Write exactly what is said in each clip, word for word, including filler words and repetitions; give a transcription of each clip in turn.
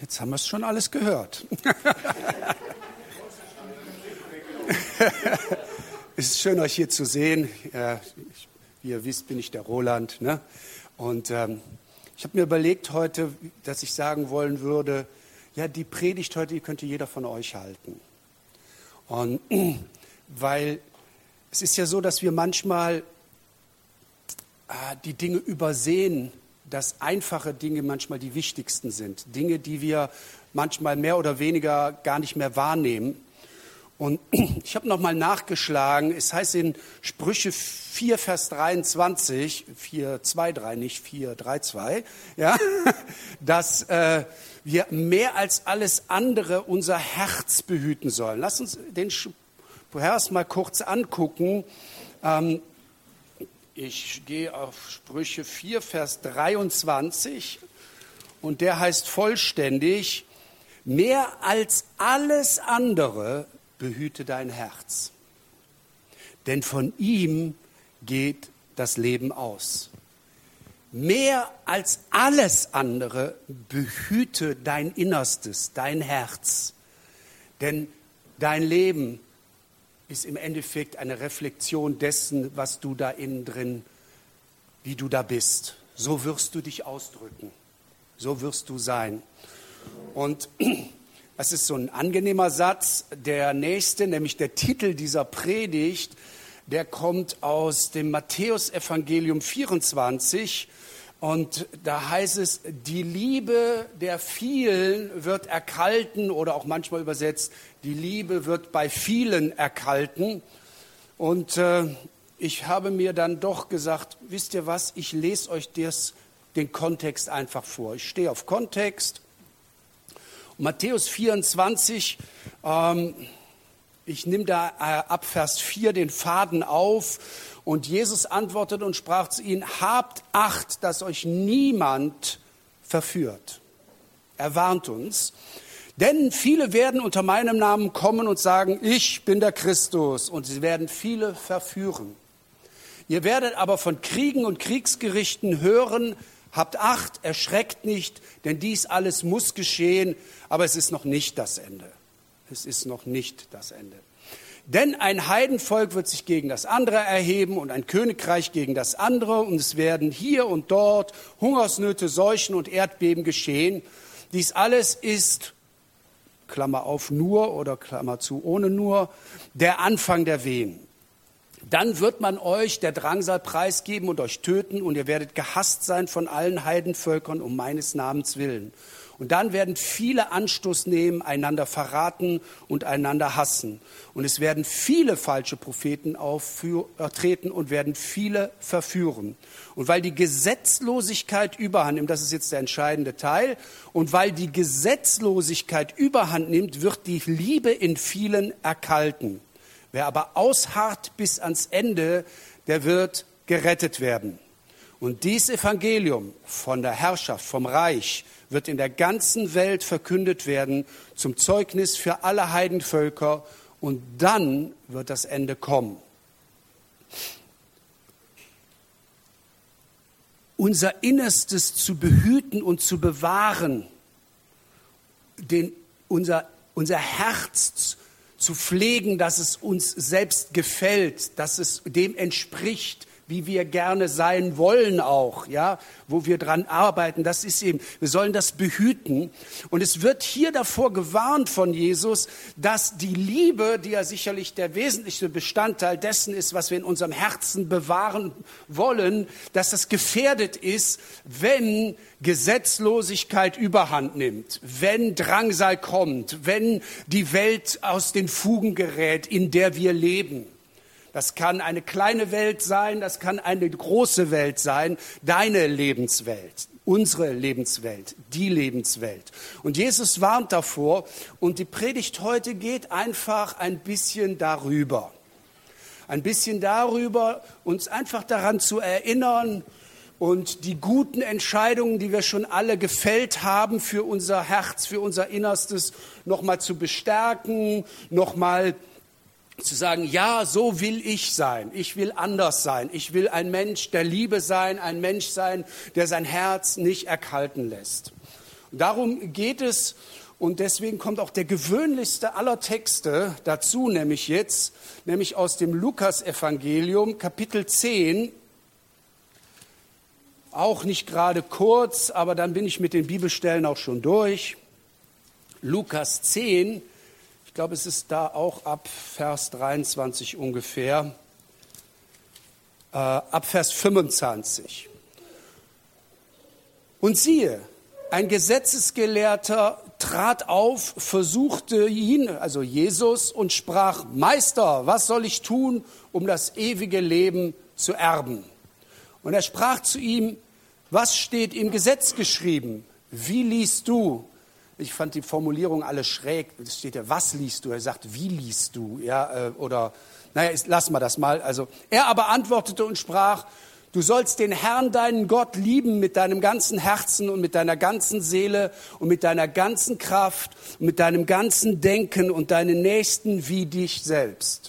Jetzt haben wir es schon alles gehört. Es ist schön, euch hier zu sehen. Äh, ich, wie ihr wisst, bin ich der Roland. Ne? Und ähm, ich habe mir überlegt heute, dass ich sagen wollen würde, ja, die Predigt heute, die könnte jeder von euch halten. Und weil es ist ja so, dass wir manchmal äh, die Dinge übersehen, dass einfache Dinge manchmal die wichtigsten sind. Dinge, die wir manchmal mehr oder weniger gar nicht mehr wahrnehmen. Und ich habe nochmal nachgeschlagen, es heißt in Sprüche vier, Vers dreiundzwanzig, vier, zwei, drei, nicht vier, drei, zwei, ja, dass äh, wir mehr als alles andere unser Herz behüten sollen. Lass uns den Vers mal kurz angucken. Ähm, ich gehe auf Sprüche vier, Vers dreiundzwanzig und der heißt vollständig, mehr als alles andere behüte dein Herz, denn von ihm geht das Leben aus. Mehr als alles andere behüte dein Innerstes, dein Herz, denn dein Leben ist im Endeffekt eine Reflexion dessen, was du da innen drin, wie du da bist. So wirst du dich ausdrücken, so wirst du sein. Und das ist so ein angenehmer Satz. Der nächste, nämlich der Titel dieser Predigt, der kommt aus dem Matthäus-Evangelium vierundzwanzig. Und da heißt es, die Liebe der vielen wird erkalten oder auch manchmal übersetzt, die Liebe wird bei vielen erkalten. Und äh, ich habe mir dann doch gesagt, wisst ihr was, ich lese euch das, den Kontext einfach vor. Ich stehe auf Kontext. Matthäus vierundzwanzig, ähm, ich nehme da äh, ab Vers vier den Faden auf und Jesus antwortete und sprach zu ihnen, habt Acht, dass euch niemand verführt. Er warnt uns, denn viele werden unter meinem Namen kommen und sagen, ich bin der Christus und sie werden viele verführen. Ihr werdet aber von Kriegen und Kriegsgerichten hören. Habt Acht, erschreckt nicht, denn dies alles muss geschehen, aber es ist noch nicht das Ende. Es ist noch nicht das Ende. Denn ein Heidenvolk wird sich gegen das andere erheben und ein Königreich gegen das andere und es werden hier und dort Hungersnöte, Seuchen und Erdbeben geschehen. Dies alles ist, Klammer auf, nur oder Klammer zu, ohne nur, der Anfang der Wehen. Dann wird man euch der Drangsal preisgeben und euch töten und ihr werdet gehasst sein von allen Heidenvölkern um meines Namens willen. Und dann werden viele Anstoß nehmen, einander verraten und einander hassen. Und es werden viele falsche Propheten auftreten und werden viele verführen. Und weil die Gesetzlosigkeit überhand nimmt, das ist jetzt der entscheidende Teil, und weil die Gesetzlosigkeit überhand nimmt, wird die Liebe in vielen erkalten. Wer aber ausharrt bis ans Ende, der wird gerettet werden. Und dies Evangelium von der Herrschaft, vom Reich, wird in der ganzen Welt verkündet werden zum Zeugnis für alle Heidenvölker und dann wird das Ende kommen. Unser Innerstes zu behüten und zu bewahren, den, unser, unser Herz zu zu pflegen, dass es uns selbst gefällt, dass es dem entspricht, wie wir gerne sein wollen auch, ja, wo wir dran arbeiten, das ist eben, wir sollen das behüten. Und es wird hier davor gewarnt von Jesus, dass die Liebe, die ja sicherlich der wesentliche Bestandteil dessen ist, was wir in unserem Herzen bewahren wollen, dass das gefährdet ist, wenn Gesetzlosigkeit überhand nimmt, wenn Drangsal kommt, wenn die Welt aus den Fugen gerät, in der wir leben. Das kann eine kleine Welt sein, das kann eine große Welt sein, deine Lebenswelt, unsere Lebenswelt, die Lebenswelt. Und Jesus warnt davor und die Predigt heute geht einfach ein bisschen darüber. Ein bisschen darüber, uns einfach daran zu erinnern und die guten Entscheidungen, die wir schon alle gefällt haben für unser Herz, für unser Innerstes, nochmal zu bestärken, nochmal zu sagen, ja, so will ich sein. Ich will anders sein. Ich will ein Mensch der Liebe sein, ein Mensch sein, der sein Herz nicht erkalten lässt. Und darum geht es und deswegen kommt auch der gewöhnlichste aller Texte dazu, nämlich jetzt, nämlich aus dem Lukas-Evangelium, Kapitel zehn, auch nicht gerade kurz, aber dann bin ich mit den Bibelstellen auch schon durch. Lukas zehn, ich glaube, es ist da auch ab Vers dreiundzwanzig ungefähr, äh, ab Vers fünfundzwanzig. Und siehe, ein Gesetzesgelehrter trat auf, versuchte ihn, also Jesus, und sprach: Meister, was soll ich tun, um das ewige Leben zu erben? Und er sprach zu ihm: Was steht im Gesetz geschrieben? Wie liest du? Ich fand die Formulierung alle schräg. Es steht ja, was liest du? Er sagt, wie liest du? Ja, äh, oder, naja, lass mal das mal. Also, er aber antwortete und sprach: Du sollst den Herrn, deinen Gott, lieben mit deinem ganzen Herzen und mit deiner ganzen Seele und mit deiner ganzen Kraft und mit deinem ganzen Denken und deinen Nächsten wie dich selbst.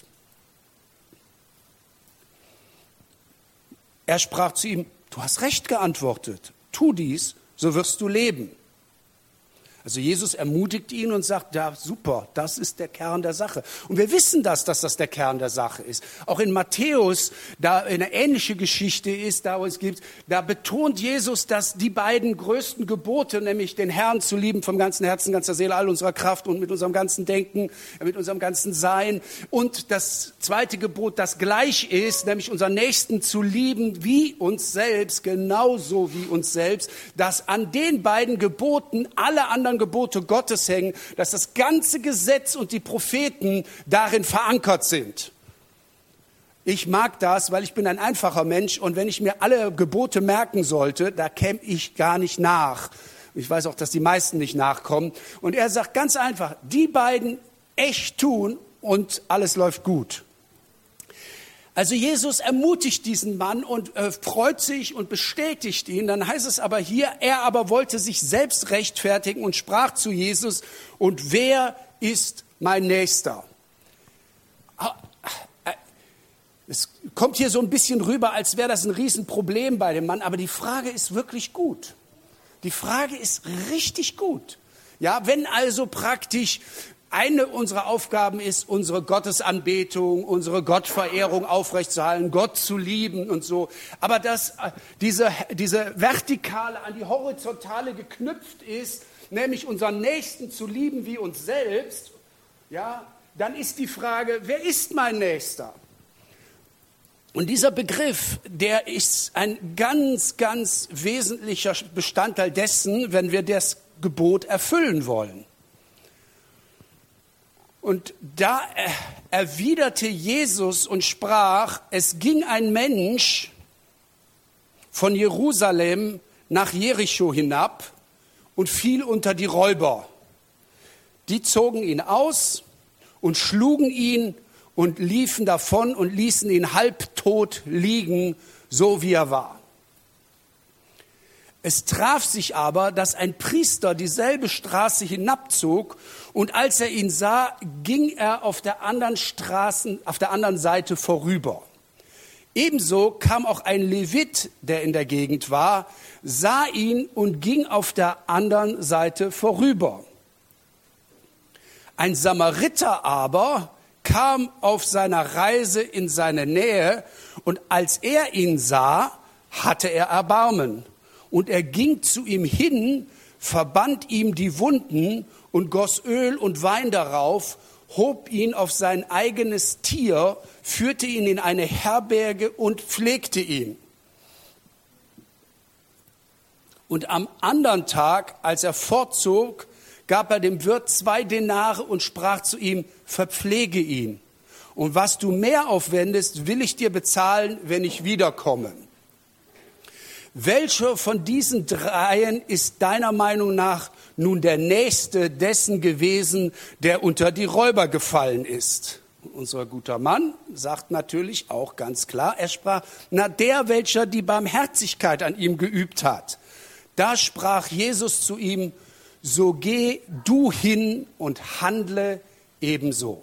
Er sprach zu ihm: Du hast recht geantwortet. Tu dies, so wirst du leben. Also Jesus ermutigt ihn und sagt, ja super, das ist der Kern der Sache. Und wir wissen das, dass das der Kern der Sache ist. Auch in Matthäus, da eine ähnliche Geschichte ist, da wo es gibt, da betont Jesus, dass die beiden größten Gebote, nämlich den Herrn zu lieben vom ganzen Herzen, ganzer Seele, all unserer Kraft und mit unserem ganzen Denken, mit unserem ganzen Sein. Und das zweite Gebot, das gleich ist, nämlich unseren Nächsten zu lieben wie uns selbst, genauso wie uns selbst, dass an den beiden Geboten alle anderen Gebote Gottes hängen, dass das ganze Gesetz und die Propheten darin verankert sind. Ich mag das, weil ich bin ein einfacher Mensch und wenn ich mir alle Gebote merken sollte, da käme ich gar nicht nach. Ich weiß auch, dass die meisten nicht nachkommen. Und er sagt ganz einfach, die beiden echt tun und alles läuft gut. Also Jesus ermutigt diesen Mann und äh, freut sich und bestätigt ihn. Dann heißt es aber hier, er aber wollte sich selbst rechtfertigen und sprach zu Jesus: Und wer ist mein Nächster? Es kommt hier so ein bisschen rüber, als wäre das ein Riesenproblem bei dem Mann. Aber die Frage ist wirklich gut. Die Frage ist richtig gut. Ja, wenn also praktisch eine unserer Aufgaben ist, unsere Gottesanbetung, unsere Gottverehrung aufrechtzuerhalten, Gott zu lieben und so. Aber dass diese, diese Vertikale an die Horizontale geknüpft ist, nämlich unseren Nächsten zu lieben wie uns selbst, ja, dann ist die Frage, wer ist mein Nächster? Und dieser Begriff, der ist ein ganz, ganz wesentlicher Bestandteil dessen, wenn wir das Gebot erfüllen wollen. Und da erwiderte Jesus und sprach: Es ging ein Mensch von Jerusalem nach Jericho hinab und fiel unter die Räuber. Die zogen ihn aus und schlugen ihn und liefen davon und ließen ihn halbtot liegen, so wie er war. Es traf sich aber, dass ein Priester dieselbe Straße hinabzog und als er ihn sah, ging er auf der anderen Straßen, auf der anderen Seite vorüber. Ebenso kam auch ein Levit, der in der Gegend war, sah ihn und ging auf der anderen Seite vorüber. Ein Samariter aber kam auf seiner Reise in seine Nähe und als er ihn sah, hatte er Erbarmen. Und er ging zu ihm hin, verband ihm die Wunden und goss Öl und Wein darauf, hob ihn auf sein eigenes Tier, führte ihn in eine Herberge und pflegte ihn. Und am anderen Tag, als er fortzog, gab er dem Wirt zwei Denare und sprach zu ihm: Verpflege ihn. Und was du mehr aufwendest, will ich dir bezahlen, wenn ich wiederkomme. Welcher von diesen dreien ist deiner Meinung nach nun der Nächste dessen gewesen, der unter die Räuber gefallen ist? Unser guter Mann sagt natürlich auch ganz klar, er sprach, na der, welcher die Barmherzigkeit an ihm geübt hat. Da sprach Jesus zu ihm: So geh du hin und handle ebenso.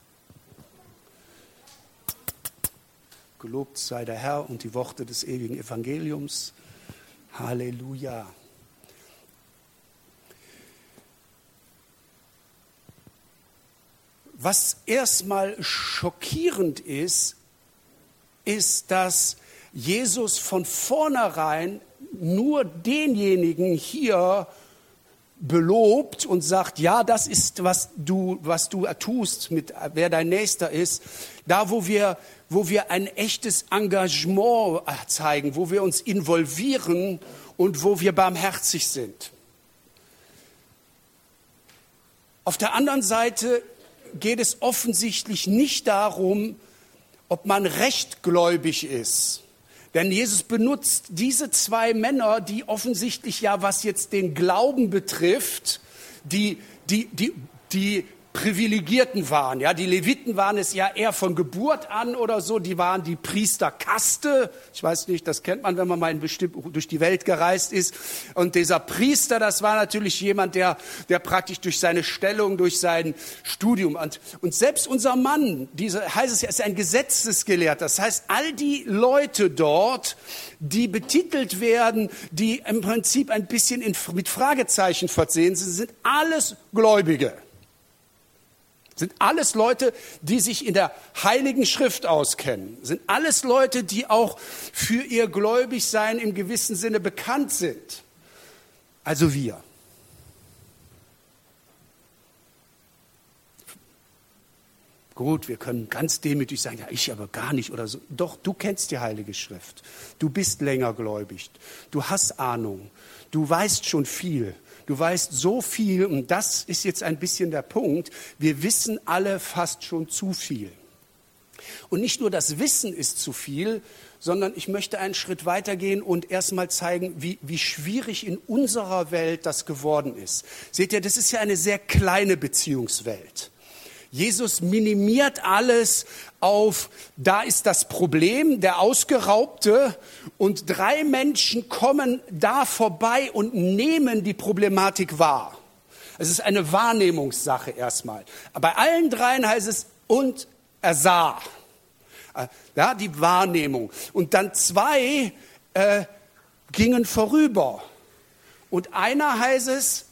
Gelobt sei der Herr und die Worte des ewigen Evangeliums. Halleluja. was erstmal schockierend ist, ist, dass Jesus von vornherein nur denjenigen hier belobt und sagt, ja, das ist, was du, was du tust, mit, wer dein Nächster ist, da wo wir, wo wir ein echtes Engagement zeigen, wo wir uns involvieren und wo wir barmherzig sind. Auf der anderen Seite geht es offensichtlich nicht darum, ob man rechtgläubig ist. Denn Jesus benutzt diese zwei Männer, die offensichtlich ja, was jetzt den Glauben betrifft, die, die, die, die Privilegierten waren. Ja, die Leviten waren es ja eher von Geburt an oder so. Die waren die Priesterkaste. Ich weiß nicht, das kennt man, wenn man mal in bestimmt durch die Welt gereist ist. Und dieser Priester, das war natürlich jemand, der, der praktisch durch seine Stellung, durch sein Studium und, und selbst unser Mann, diese heißt es ja, ist ein Gesetzesgelehrter. Das heißt, all die Leute dort, die betitelt werden, die im Prinzip ein bisschen in, mit Fragezeichen versehen sind, sind alles Gläubige. Sind alles Leute, die sich in der Heiligen Schrift auskennen. Sind alles Leute, die auch für ihr Gläubigsein im gewissen Sinne bekannt sind. Also wir. Gut, wir können ganz demütig sagen, ja, ich aber gar nicht oder so. Doch, du kennst die Heilige Schrift. Du bist länger gläubig. Du hast Ahnung. Du weißt schon viel. Du weißt so viel, und das ist jetzt ein bisschen der Punkt, wir wissen alle fast schon zu viel. Und nicht nur das Wissen ist zu viel, sondern ich möchte einen Schritt weitergehen und erstmal zeigen, wie, wie schwierig in unserer Welt das geworden ist. Seht ihr, das ist ja eine sehr kleine Beziehungswelt. Jesus minimiert alles auf, da ist das Problem, der Ausgeraubte, und drei Menschen kommen da vorbei und nehmen die Problematik wahr. Es ist eine Wahrnehmungssache erstmal. Bei allen dreien heißt es, und er sah. Ja, die Wahrnehmung. Und dann zwei äh, gingen vorüber. Und einer, heißt es,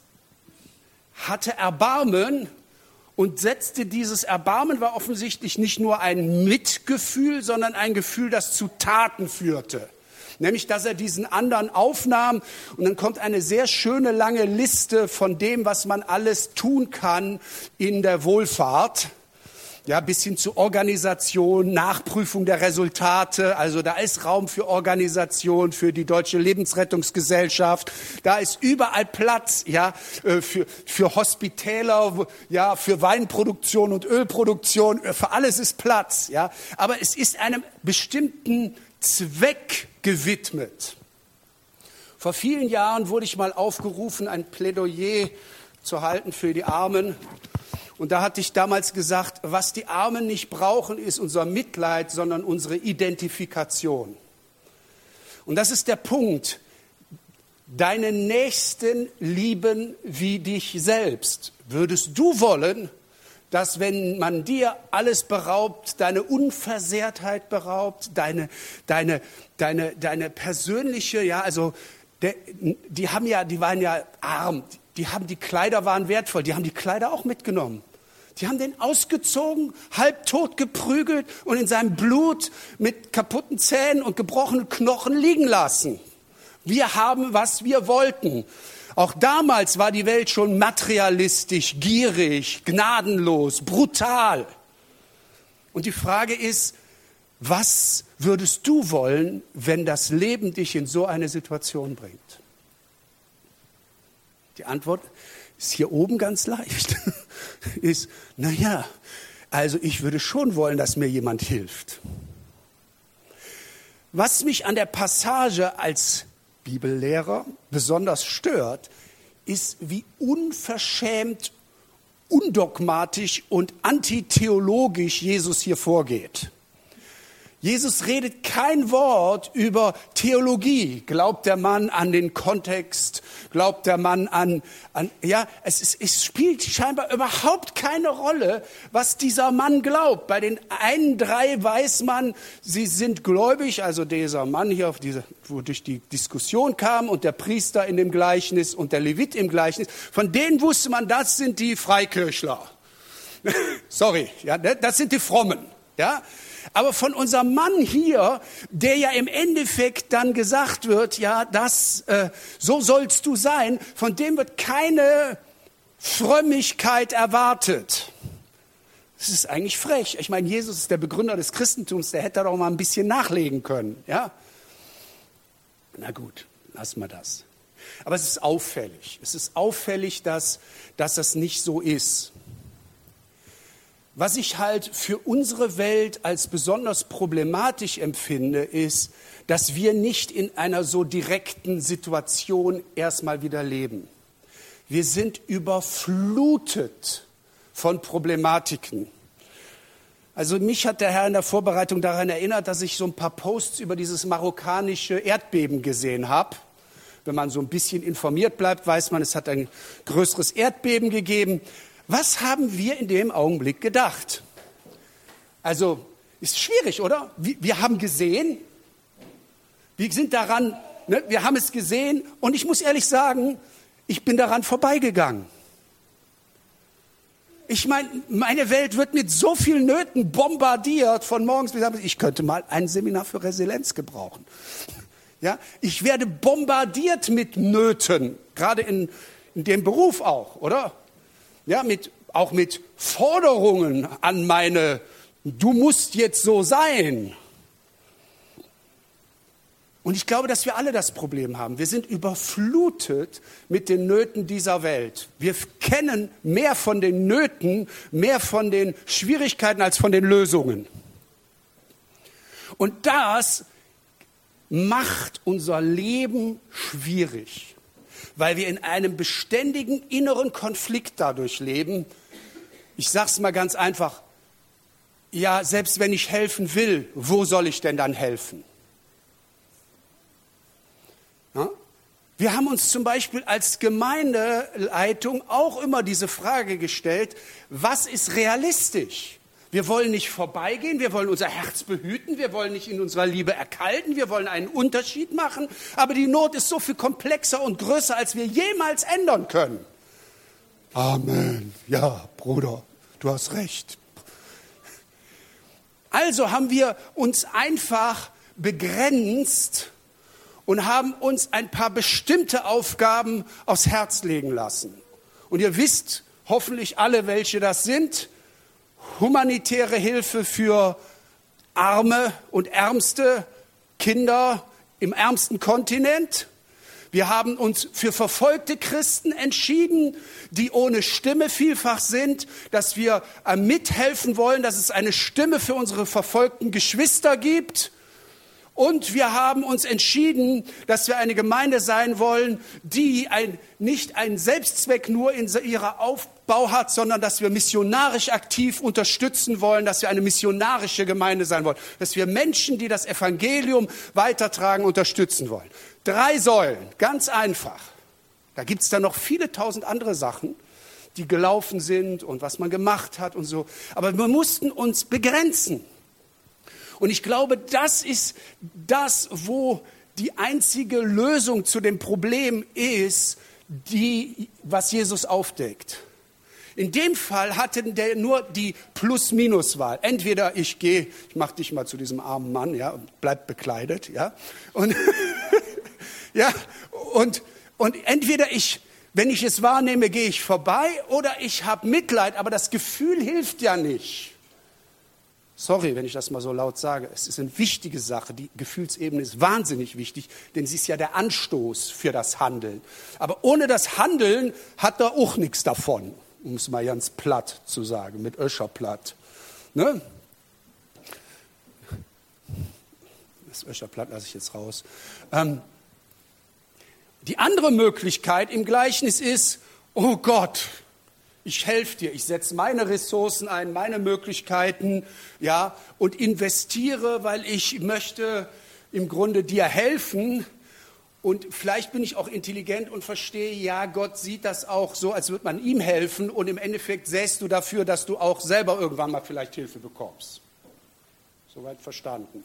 hatte Erbarmen. Und setzte dieses Erbarmen, war offensichtlich nicht nur ein Mitgefühl, sondern ein Gefühl, das zu Taten führte. Nämlich, dass er diesen anderen aufnahm. Und dann kommt eine sehr schöne lange Liste von dem, was man alles tun kann in der Wohlfahrt. Ja, bis hin zu Organisation, Nachprüfung der Resultate. Also da ist Raum für Organisation, für die Deutsche Lebensrettungsgesellschaft. Da ist überall Platz, ja, für, für Hospitäler, ja, für Weinproduktion und Ölproduktion. Für alles ist Platz, ja. Aber es ist einem bestimmten Zweck gewidmet. Vor vielen Jahren wurde ich mal aufgerufen, ein Plädoyer zu halten für die Armen. Und da hatte ich damals gesagt, was die Armen nicht brauchen, ist unser Mitleid, sondern unsere Identifikation. Und das ist der Punkt. Deine Nächsten lieben wie dich selbst. Würdest du wollen, dass wenn man dir alles beraubt, deine Unversehrtheit beraubt, deine, deine, deine, deine persönliche, ja, also der, die haben ja, die waren ja arm, die haben die Kleider waren wertvoll, die haben die Kleider auch mitgenommen. Die haben den ausgezogen, halbtot geprügelt und in seinem Blut mit kaputten Zähnen und gebrochenen Knochen liegen lassen. Wir haben, was wir wollten. Auch damals war die Welt schon materialistisch, gierig, gnadenlos, brutal. Und die Frage ist, was würdest du wollen, wenn das Leben dich in so eine Situation bringt? Die Antwort ist hier oben ganz leicht. Ist, naja, also ich würde schon wollen, dass mir jemand hilft. Was mich an der Passage als Bibellehrer besonders stört, ist, wie unverschämt, undogmatisch und antitheologisch Jesus hier vorgeht. Jesus redet kein Wort über Theologie. Glaubt der Mann an den Kontext? Glaubt der Mann an, an ja, es, ist, es spielt scheinbar überhaupt keine Rolle, was dieser Mann glaubt. Bei den einen drei weiß man, sie sind gläubig, also dieser Mann hier, auf diese, wo durch die Diskussion kam, und der Priester in dem Gleichnis und der Levit im Gleichnis. Von denen wusste man, das sind die Freikirchler. Sorry, ja, das sind die Frommen. Ja? Aber von unserem Mann hier, der ja im Endeffekt dann gesagt wird, ja, das, äh, so sollst du sein, von dem wird keine Frömmigkeit erwartet. Das ist eigentlich frech. Ich meine, Jesus ist der Begründer des Christentums, der hätte doch mal ein bisschen nachlegen können. Ja? Na gut, lassen wir das. Aber es ist auffällig. Es ist auffällig, dass, dass das nicht so ist. Was ich halt für unsere Welt als besonders problematisch empfinde, ist, dass wir nicht in einer so direkten Situation erstmal wieder leben. Wir sind überflutet von Problematiken. Also mich hat der Herr in der Vorbereitung daran erinnert, dass ich so ein paar Posts über dieses marokkanische Erdbeben gesehen habe. Wenn man so ein bisschen informiert bleibt, weiß man, es hat ein größeres Erdbeben gegeben. Was haben wir in dem Augenblick gedacht? Also, ist schwierig, oder? Wir, wir haben gesehen, wir sind daran, ne, wir haben es gesehen und ich muss ehrlich sagen, ich bin daran vorbeigegangen. Ich meine, meine Welt wird mit so vielen Nöten bombardiert von morgens bis abends. Ich könnte mal ein Seminar für Resilienz gebrauchen. Ja, ich werde bombardiert mit Nöten, gerade in, in dem Beruf auch, oder? Ja, mit, auch mit Forderungen an meine, du musst jetzt so sein. Und ich glaube, dass wir alle das Problem haben. Wir sind überflutet mit den Nöten dieser Welt. Wir kennen mehr von den Nöten, mehr von den Schwierigkeiten als von den Lösungen. Und das macht unser Leben schwierig, weil wir in einem beständigen inneren Konflikt dadurch leben. Ich sage es mal ganz einfach, ja, selbst wenn ich helfen will, wo soll ich denn dann helfen? Ja? Wir haben uns zum Beispiel als Gemeindeleitung auch immer diese Frage gestellt, was ist realistisch? Wir wollen nicht vorbeigehen, wir wollen unser Herz behüten, wir wollen nicht in unserer Liebe erkalten, wir wollen einen Unterschied machen, aber die Not ist so viel komplexer und größer, als wir jemals ändern können. Amen. Ja, Bruder, du hast recht. Also haben wir uns einfach begrenzt und haben uns ein paar bestimmte Aufgaben aufs Herz legen lassen. Und ihr wisst hoffentlich alle, welche das sind. Humanitäre Hilfe für arme und ärmste Kinder im ärmsten Kontinent. Wir haben uns für verfolgte Christen entschieden, die ohne Stimme vielfach sind, dass wir mithelfen wollen, dass es eine Stimme für unsere verfolgten Geschwister gibt. Und wir haben uns entschieden, dass wir eine Gemeinde sein wollen, die ein, nicht einen Selbstzweck nur in ihrer Aufbau hat, sondern dass wir missionarisch aktiv unterstützen wollen, dass wir eine missionarische Gemeinde sein wollen, dass wir Menschen, die das Evangelium weitertragen, unterstützen wollen. Drei Säulen, ganz einfach. Da gibt es dann noch viele tausend andere Sachen, die gelaufen sind und was man gemacht hat und so. Aber wir mussten uns begrenzen. Und ich glaube, das ist das, wo die einzige Lösung zu dem Problem ist, die, was Jesus aufdeckt. In dem Fall hatte der nur die Plus-Minus-Wahl. Entweder ich gehe, ich mache dich mal zu diesem armen Mann, ja, und bleib bekleidet, ja, und ja, und und entweder ich, wenn ich es wahrnehme, gehe ich vorbei, oder ich habe Mitleid, aber das Gefühl hilft ja nicht. Sorry, wenn ich das mal so laut sage. Es ist eine wichtige Sache. Die Gefühlsebene ist wahnsinnig wichtig, denn sie ist ja der Anstoß für das Handeln. Aber ohne das Handeln hat er auch nichts davon, um es mal ganz platt zu sagen, mit Öscherplatt. Ne? Das Öscherplatt lasse ich jetzt raus. Ähm, die andere Möglichkeit im Gleichnis ist, oh Gott, ich helfe dir, ich setze meine Ressourcen ein, meine Möglichkeiten, ja, und investiere, weil ich möchte im Grunde dir helfen. Und vielleicht bin ich auch intelligent und verstehe, ja, Gott sieht das auch so, als würde man ihm helfen. Und im Endeffekt sähst du dafür, dass du auch selber irgendwann mal vielleicht Hilfe bekommst. Soweit verstanden.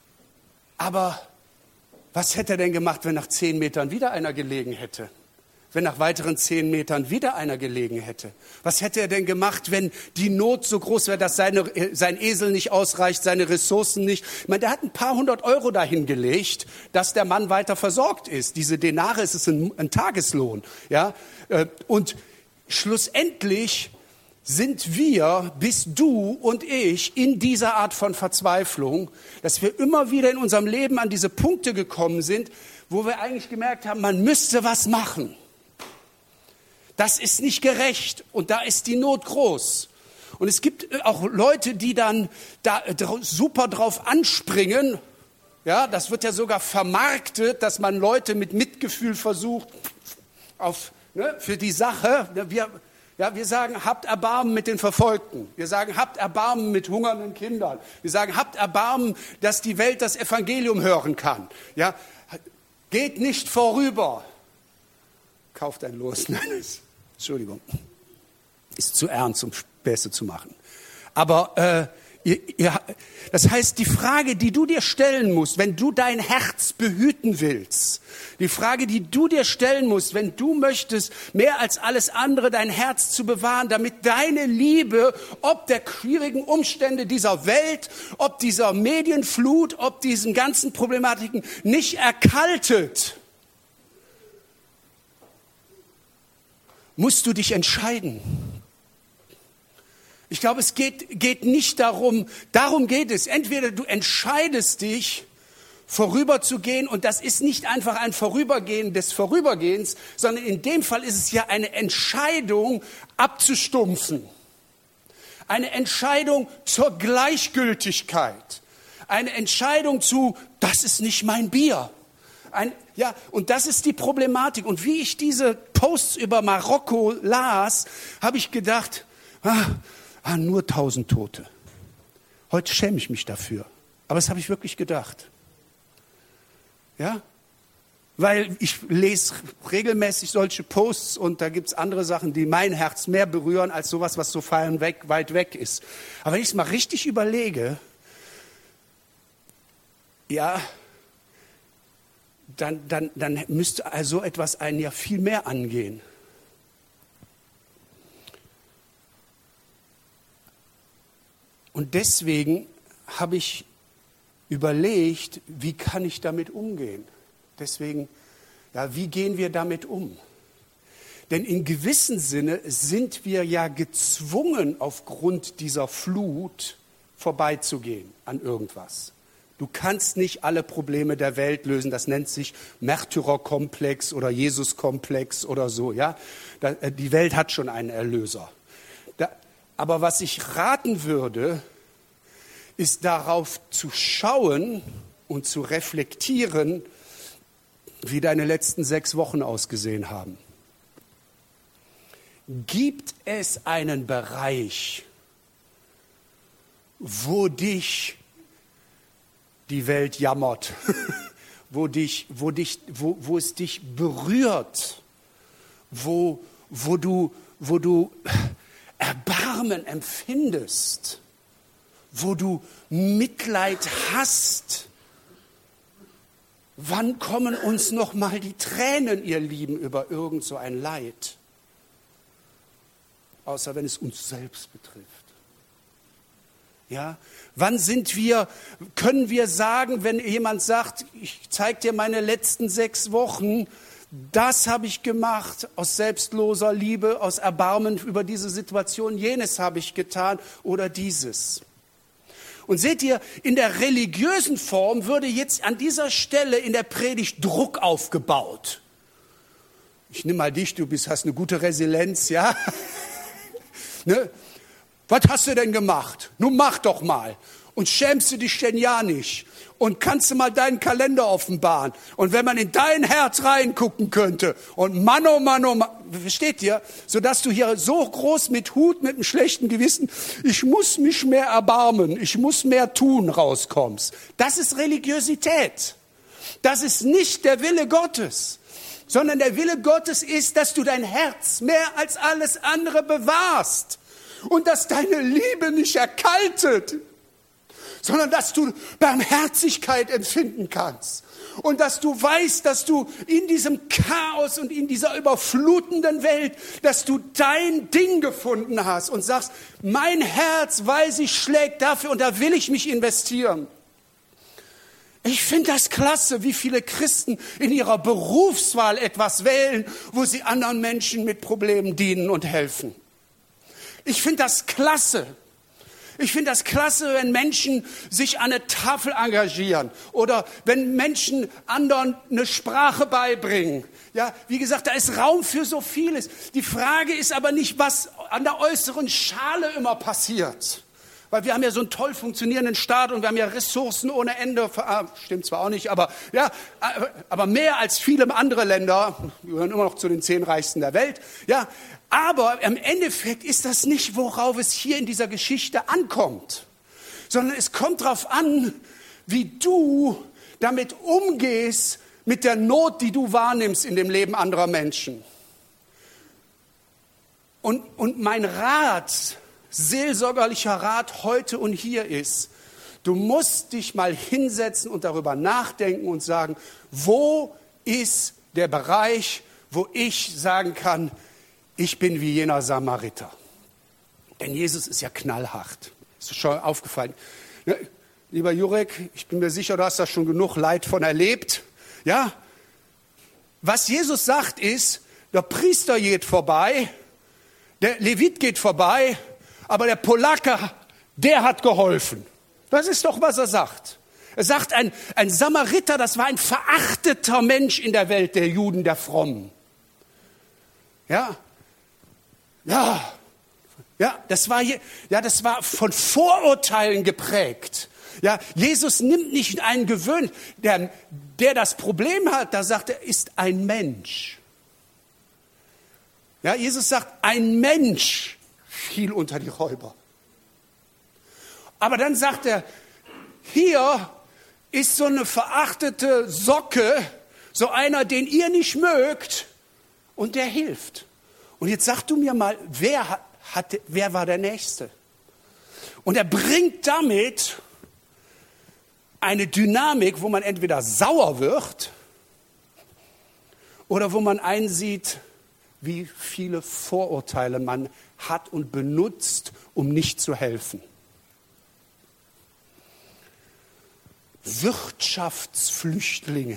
Aber was hätte er denn gemacht, wenn nach zehn Metern wieder einer gelegen hätte? wenn nach weiteren zehn Metern wieder einer gelegen hätte? Was hätte er denn gemacht, wenn die Not so groß wäre, dass seine, sein Esel nicht ausreicht, seine Ressourcen nicht? Ich meine, der hat ein paar hundert Euro dahin gelegt, dass der Mann weiter versorgt ist. Diese Denare, es ist ein, ein Tageslohn. Ja? Und schlussendlich sind wir, bist du und ich, in dieser Art von Verzweiflung, dass wir immer wieder in unserem Leben an diese Punkte gekommen sind, wo wir eigentlich gemerkt haben, man müsste was machen. Das ist nicht gerecht und da ist die Not groß. Und es gibt auch Leute, die dann da super drauf anspringen. Ja, das wird ja sogar vermarktet, dass man Leute mit Mitgefühl versucht, auf, ne, für die Sache. Wir, ja, wir sagen, habt Erbarmen mit den Verfolgten. Wir sagen, habt Erbarmen mit hungernden Kindern. Wir sagen, habt Erbarmen, dass die Welt das Evangelium hören kann. Ja, geht nicht vorüber. Kauft ein Los. Nein, ist, Entschuldigung, ist zu ernst, um Späße zu machen. Aber äh, ihr, ihr, das heißt, die Frage, die du dir stellen musst, wenn du dein Herz behüten willst, die Frage, die du dir stellen musst, wenn du möchtest, mehr als alles andere dein Herz zu bewahren, damit deine Liebe, ob der schwierigen Umstände dieser Welt, ob dieser Medienflut, ob diesen ganzen Problematiken nicht erkaltet, musst du dich entscheiden. Ich glaube, es geht, geht nicht darum, darum geht es. Entweder du entscheidest dich, vorüberzugehen, und das ist nicht einfach ein Vorübergehen des Vorübergehens, sondern in dem Fall ist es ja eine Entscheidung, abzustumpfen. Eine Entscheidung zur Gleichgültigkeit. Eine Entscheidung zu, das ist nicht mein Bier. Ein, ja, und das ist die Problematik. Und wie ich diese Posts über Marokko las, habe ich gedacht, ah, ah, nur tausend Tote. Heute schäme ich mich dafür. Aber das habe ich wirklich gedacht. Ja? Weil ich lese regelmäßig solche Posts und da gibt es andere Sachen, die mein Herz mehr berühren als sowas, was so fein weg, weit weg ist. Aber wenn ich es mal richtig überlege, ja, Dann, dann, dann müsste also etwas einen ja viel mehr angehen. Und deswegen habe ich überlegt, wie kann ich damit umgehen? Deswegen, ja, wie gehen wir damit um? Denn in gewissem Sinne sind wir ja gezwungen, aufgrund dieser Flut vorbeizugehen an irgendwas. Du kannst nicht alle Probleme der Welt lösen. Das nennt sich Märtyrerkomplex oder Jesuskomplex oder so. Ja, die Welt hat schon einen Erlöser. Aber was ich raten würde, ist darauf zu schauen und zu reflektieren, wie deine letzten sechs Wochen ausgesehen haben. Gibt es einen Bereich, wo dich die Welt jammert, wo, dich, wo, dich, wo, wo es dich berührt, wo, wo, du, wo du Erbarmen empfindest, wo du Mitleid hast? Wann kommen uns noch mal die Tränen, ihr Lieben, über irgend so ein Leid? Außer wenn es uns selbst betrifft. Ja, wann sind wir, können wir sagen, wenn jemand sagt, ich zeige dir meine letzten sechs Wochen, das habe ich gemacht aus selbstloser Liebe, aus Erbarmen über diese Situation, jenes habe ich getan oder dieses. Und seht ihr, in der religiösen Form würde jetzt an dieser Stelle in der Predigt Druck aufgebaut. Ich nehme mal dich, du bist, hast eine gute Resilienz, ja? Ne? Was hast du denn gemacht? Nun mach doch mal. Und schämst du dich denn ja nicht? Und kannst du mal deinen Kalender offenbaren? Und wenn man in dein Herz reingucken könnte und Mann, oh Mann, oh Mann, versteht ihr? Sodass du hier so groß mit Hut, mit einem schlechten Gewissen, ich muss mich mehr erbarmen, ich muss mehr tun, rauskommst. Das ist Religiosität. Das ist nicht der Wille Gottes. Sondern der Wille Gottes ist, dass du dein Herz mehr als alles andere bewahrst. Und dass deine Liebe nicht erkaltet, sondern dass du Barmherzigkeit empfinden kannst. Und dass du weißt, dass du in diesem Chaos und in dieser überflutenden Welt, dass du dein Ding gefunden hast und sagst, mein Herz, weiß ich, schlägt dafür und da will ich mich investieren. Ich finde das klasse, wie viele Christen in ihrer Berufswahl etwas wählen, wo sie anderen Menschen mit Problemen dienen und helfen. Ich finde das klasse. Ich finde das klasse, wenn Menschen sich an der Tafel engagieren oder wenn Menschen anderen eine Sprache beibringen. Ja, wie gesagt, da ist Raum für so vieles. Die Frage ist aber nicht, was an der äußeren Schale immer passiert. Weil wir haben ja so einen toll funktionierenden Staat und wir haben ja Ressourcen ohne Ende. Stimmt zwar auch nicht, aber, ja, aber mehr als viele andere Länder. Wir gehören immer noch zu den zehn reichsten der Welt. Ja, aber im Endeffekt ist das nicht, worauf es hier in dieser Geschichte ankommt. Sondern es kommt darauf an, wie du damit umgehst, mit der Not, die du wahrnimmst in dem Leben anderer Menschen. Und, und mein Rat, seelsorgerlicher Rat heute und hier ist, du musst dich mal hinsetzen und darüber nachdenken und sagen, wo ist der Bereich, wo ich sagen kann, ich bin wie jener Samariter. Denn Jesus ist ja knallhart. Ist dir schon aufgefallen? Ne? Lieber Jurek, ich bin mir sicher, du hast da schon genug Leid von erlebt. Ja? Was Jesus sagt ist, der Priester geht vorbei, der Levit geht vorbei, aber der Polacke, der hat geholfen. Das ist doch, was er sagt. Er sagt, ein, ein Samariter, das war ein verachteter Mensch in der Welt der Juden, der Frommen. Ja, ja, ja, das war, ja, das war von Vorurteilen geprägt. Ja, Jesus nimmt nicht einen gewöhnt, der, der das Problem hat, da sagt er, ist ein Mensch. Ja, Jesus sagt, ein Mensch fiel unter die Räuber. Aber dann sagt er, hier ist so eine verachtete Socke, so einer, den ihr nicht mögt, und der hilft. Und jetzt sag du mir mal, wer, hat, wer war der Nächste? Und er bringt damit eine Dynamik, wo man entweder sauer wird oder wo man einsieht, wie viele Vorurteile man hat und benutzt, um nicht zu helfen. Wirtschaftsflüchtlinge.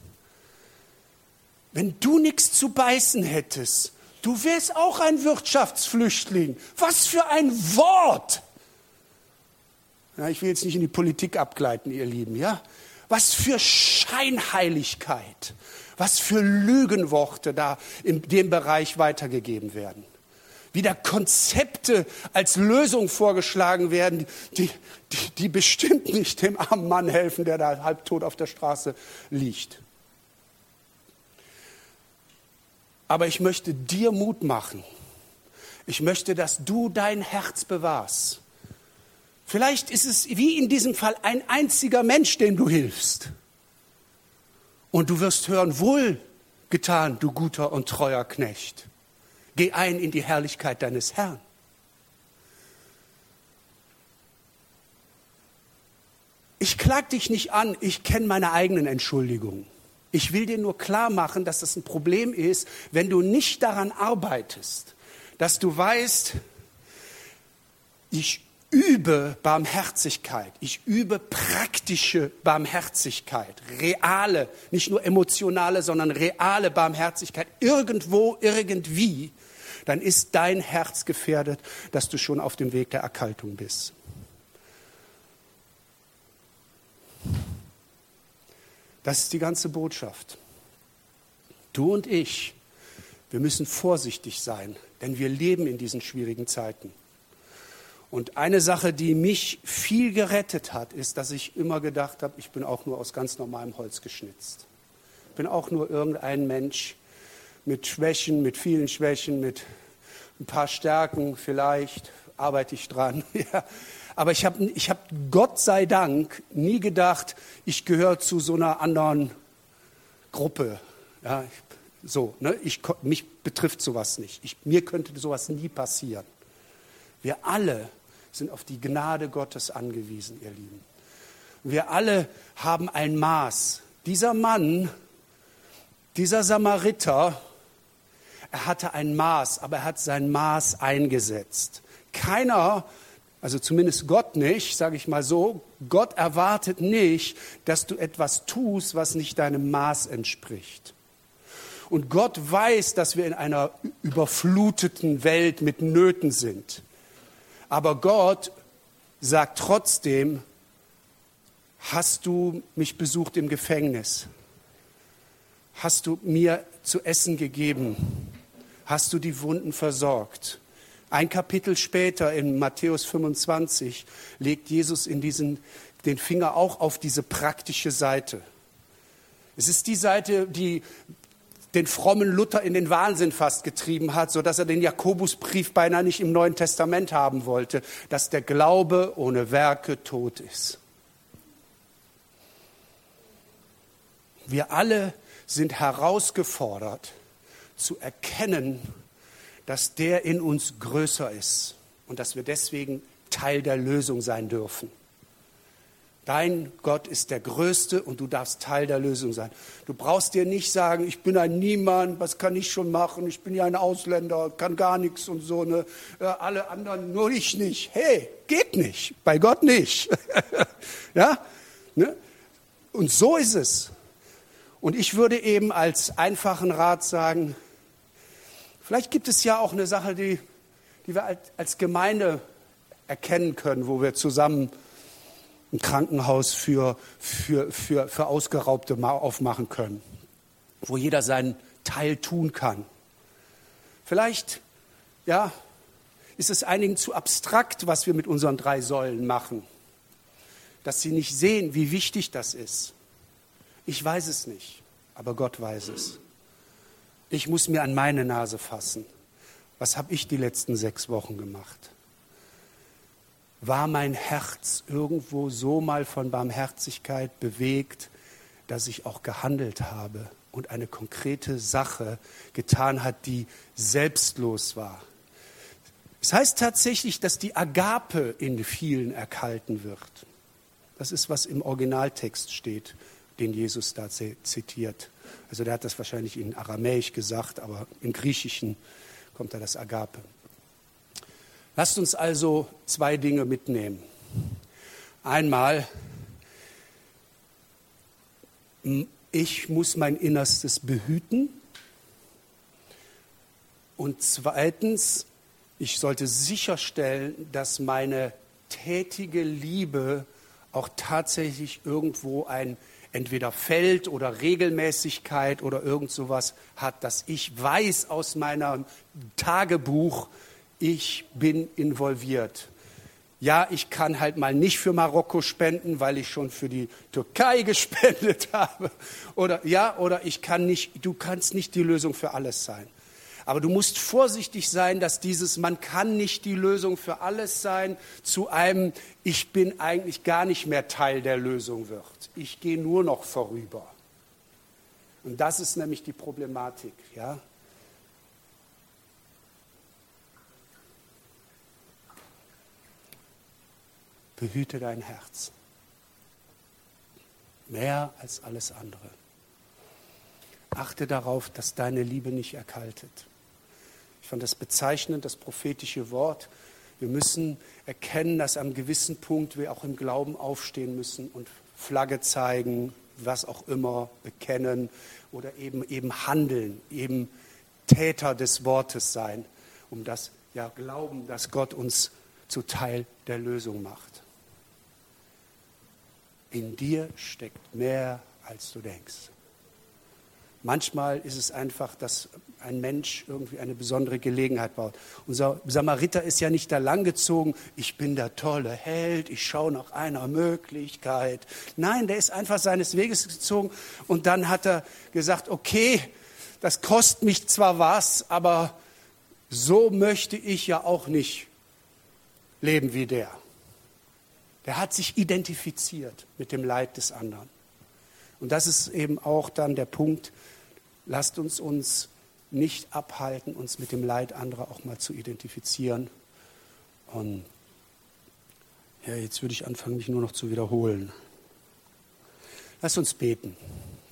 Wenn du nichts zu beißen hättest, du wärst auch ein Wirtschaftsflüchtling. Was für ein Wort! Ja, ich will jetzt nicht in die Politik abgleiten, ihr Lieben. Ja? Was für Scheinheiligkeit, was für Lügenworte da in dem Bereich weitergegeben werden. Wie da Konzepte als Lösung vorgeschlagen werden, die, die, die bestimmt nicht dem armen Mann helfen, der da halbtot auf der Straße liegt. Aber ich möchte dir Mut machen. Ich möchte, dass du dein Herz bewahrst. Vielleicht ist es wie in diesem Fall ein einziger Mensch, dem du hilfst. Und du wirst hören, wohlgetan, du guter und treuer Knecht. Geh ein in die Herrlichkeit deines Herrn. Ich klag dich nicht an, ich kenne meine eigenen Entschuldigungen. Ich will dir nur klar machen, dass das ein Problem ist, wenn du nicht daran arbeitest, dass du weißt, ich übe Barmherzigkeit, ich übe praktische Barmherzigkeit, reale, nicht nur emotionale, sondern reale Barmherzigkeit, irgendwo, irgendwie, dann ist dein Herz gefährdet, dass du schon auf dem Weg der Erkaltung bist. Das ist die ganze Botschaft. Du und ich, wir müssen vorsichtig sein, denn wir leben in diesen schwierigen Zeiten. Und eine Sache, die mich viel gerettet hat, ist, dass ich immer gedacht habe, ich bin auch nur aus ganz normalem Holz geschnitzt. Ich bin auch nur irgendein Mensch mit Schwächen, mit vielen Schwächen, mit ein paar Stärken vielleicht, arbeite ich dran. Ja. Aber ich habe ich hab Gott sei Dank nie gedacht, ich gehöre zu so einer anderen Gruppe. Ja, so, ne? ich, mich betrifft sowas nicht. Ich, mir könnte sowas nie passieren. Wir alle sind auf die Gnade Gottes angewiesen, ihr Lieben. Wir alle haben ein Maß. Dieser Mann, dieser Samariter, er hatte ein Maß, aber er hat sein Maß eingesetzt. Keiner, also zumindest Gott nicht, sage ich mal so, Gott erwartet nicht, dass du etwas tust, was nicht deinem Maß entspricht. Und Gott weiß, dass wir in einer überfluteten Welt mit Nöten sind. Aber Gott sagt trotzdem, hast du mich besucht im Gefängnis? Hast du mir zu essen gegeben? Hast du die Wunden versorgt? Ein Kapitel später, in Matthäus fünfundzwanzig, legt Jesus in diesen, den Finger auch auf diese praktische Seite. Es ist die Seite, die den frommen Luther in den Wahnsinn fast getrieben hat, sodass er den Jakobusbrief beinahe nicht im Neuen Testament haben wollte, dass der Glaube ohne Werke tot ist. Wir alle sind herausgefordert, zu erkennen, dass der in uns größer ist und dass wir deswegen Teil der Lösung sein dürfen. Dein Gott ist der Größte und du darfst Teil der Lösung sein. Du brauchst dir nicht sagen, ich bin ein Niemand, was kann ich schon machen, ich bin ja ein Ausländer, kann gar nichts und so, ne? Alle anderen, nur ich nicht. Hey, geht nicht, bei Gott nicht. Ja? Ne? Und so ist es. Und ich würde eben als einfachen Rat sagen, vielleicht gibt es ja auch eine Sache, die, die wir als Gemeinde erkennen können, wo wir zusammen ein Krankenhaus für, für, für, für Ausgeraubte aufmachen können, wo jeder seinen Teil tun kann. Vielleicht ja, ist es einigen zu abstrakt, was wir mit unseren drei Säulen machen, dass sie nicht sehen, wie wichtig das ist. Ich weiß es nicht, aber Gott weiß es. Ich muss mir an meine Nase fassen. Was habe ich die letzten sechs Wochen gemacht? War mein Herz irgendwo so mal von Barmherzigkeit bewegt, dass ich auch gehandelt habe und eine konkrete Sache getan hat, die selbstlos war? Es heißt tatsächlich, dass die Agape in vielen erkalten wird. Das ist, was im Originaltext steht, den Jesus da zitiert. Also der hat das wahrscheinlich in Aramäisch gesagt, aber im Griechischen kommt da das Agape. Lasst uns also zwei Dinge mitnehmen. Einmal, ich muss mein Innerstes behüten. Und zweitens, ich sollte sicherstellen, dass meine tätige Liebe auch tatsächlich irgendwo ein entweder Feld oder Regelmäßigkeit oder irgend sowas hat, dass ich weiß aus meinem Tagebuch, ich bin involviert. Ja, ich kann halt mal nicht für Marokko spenden, weil ich schon für die Türkei gespendet habe. Oder ja, oder ich kann nicht, du kannst nicht die Lösung für alles sein. Aber du musst vorsichtig sein, dass dieses man kann nicht die Lösung für alles sein zu einem ich bin eigentlich gar nicht mehr Teil der Lösung wird. Ich gehe nur noch vorüber. Und das ist nämlich die Problematik, ja. Behüte dein Herz. Mehr als alles andere. Achte darauf, dass deine Liebe nicht erkaltet. Ich fand das bezeichnend, das prophetische Wort. Wir müssen erkennen, dass am gewissen Punkt wir auch im Glauben aufstehen müssen und Flagge zeigen, was auch immer, bekennen oder eben, eben handeln, eben Täter des Wortes sein, um das ja glauben, dass Gott uns zu Teil der Lösung macht. In dir steckt mehr, als du denkst. Manchmal ist es einfach, dass ein Mensch irgendwie eine besondere Gelegenheit baut. Unser Samariter ist ja nicht da langgezogen, ich bin der tolle Held, ich schaue nach einer Möglichkeit. Nein, der ist einfach seines Weges gezogen und dann hat er gesagt, okay, das kostet mich zwar was, aber so möchte ich ja auch nicht leben wie der. Der hat sich identifiziert mit dem Leid des anderen. Und das ist eben auch dann der Punkt, lasst uns uns nicht abhalten, uns mit dem Leid anderer auch mal zu identifizieren. Und ja, jetzt würde ich anfangen, mich nur noch zu wiederholen. Lasst uns beten.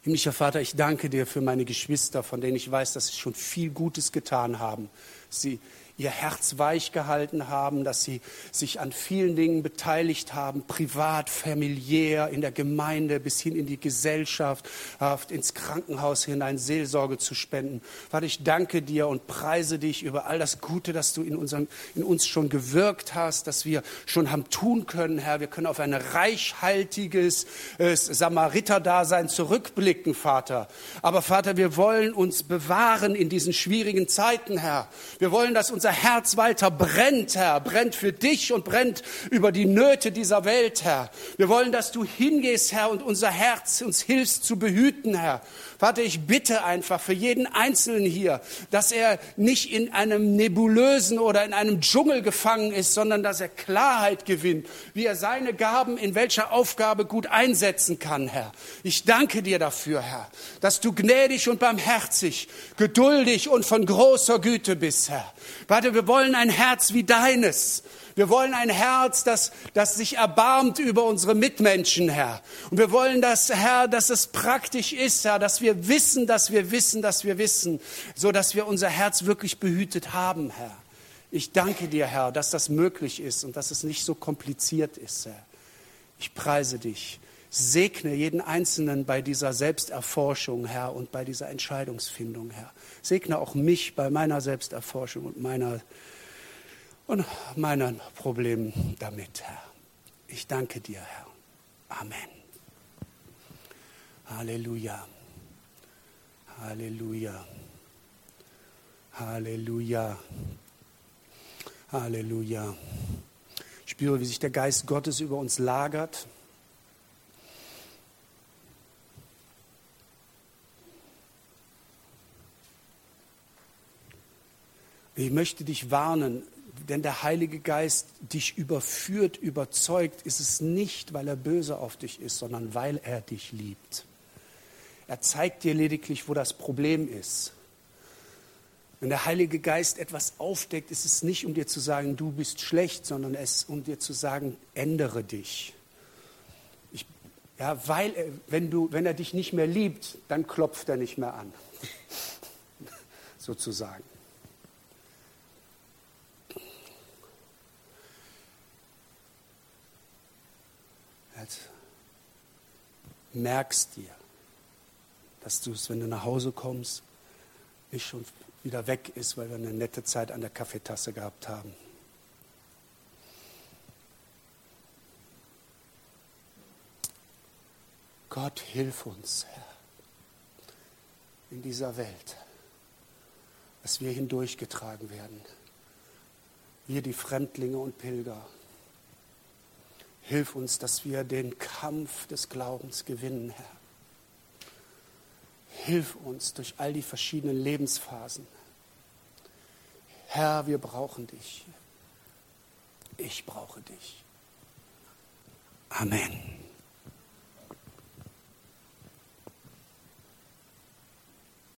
Himmlischer Vater, ich danke dir für meine Geschwister, von denen ich weiß, dass sie schon viel Gutes getan haben. Sie ihr Herz weich gehalten haben, dass sie sich an vielen Dingen beteiligt haben, privat, familiär, in der Gemeinde, bis hin in die Gesellschaft, ins Krankenhaus hinein, Seelsorge zu spenden. Vater, ich danke dir und preise dich über all das Gute, das du in, unserem, in uns schon gewirkt hast, dass wir schon haben tun können, Herr. Wir können auf ein reichhaltiges äh, Samariterdasein zurückblicken, Vater. Aber Vater, wir wollen uns bewahren in diesen schwierigen Zeiten, Herr. Wir wollen, dass unser Herz weiter brennt, Herr, brennt für dich und brennt über die Nöte dieser Welt, Herr. Wir wollen, dass du hingehst, Herr, und unser Herz uns hilfst zu behüten, Herr. Vater, ich bitte einfach für jeden Einzelnen hier, dass er nicht in einem nebulösen oder in einem Dschungel gefangen ist, sondern dass er Klarheit gewinnt, wie er seine Gaben in welcher Aufgabe gut einsetzen kann, Herr. Ich danke dir dafür, Herr, dass du gnädig und barmherzig, geduldig und von großer Güte bist, Herr. Vater, wir wollen ein Herz wie deines. Wir wollen ein Herz, das, das sich erbarmt über unsere Mitmenschen, Herr. Und wir wollen, dass, Herr, dass es praktisch ist, Herr, dass wir wissen, dass wir wissen, dass wir wissen, so dass wir unser Herz wirklich behütet haben, Herr. Ich danke dir, Herr, dass das möglich ist und dass es nicht so kompliziert ist, Herr. Ich preise dich. Segne jeden Einzelnen bei dieser Selbsterforschung, Herr, und bei dieser Entscheidungsfindung, Herr. Segne auch mich bei meiner Selbsterforschung und meiner und meinen Problemen damit, Herr. Ich danke dir, Herr. Amen. Halleluja. Halleluja. Halleluja. Halleluja. Ich spüre, wie sich der Geist Gottes über uns lagert. Ich möchte dich warnen, wenn der Heilige Geist dich überführt, überzeugt, ist es nicht, weil er böse auf dich ist, sondern weil er dich liebt. Er zeigt dir lediglich, wo das Problem ist. Wenn der Heilige Geist etwas aufdeckt, ist es nicht, um dir zu sagen, du bist schlecht, sondern es ist, um dir zu sagen, ändere dich. Ich, ja, weil, er, wenn, du, wenn er dich nicht mehr liebt, dann klopft er nicht mehr an, sozusagen. Merkst dir, dass du es, wenn du nach Hause kommst, nicht schon wieder weg ist, weil wir eine nette Zeit an der Kaffeetasse gehabt haben. Gott, hilf uns, Herr, in dieser Welt, dass wir hindurchgetragen werden. Wir, die Fremdlinge und Pilger. Hilf uns, dass wir den Kampf des Glaubens gewinnen, Herr. Hilf uns durch all die verschiedenen Lebensphasen. Herr, wir brauchen dich. Ich brauche dich. Amen.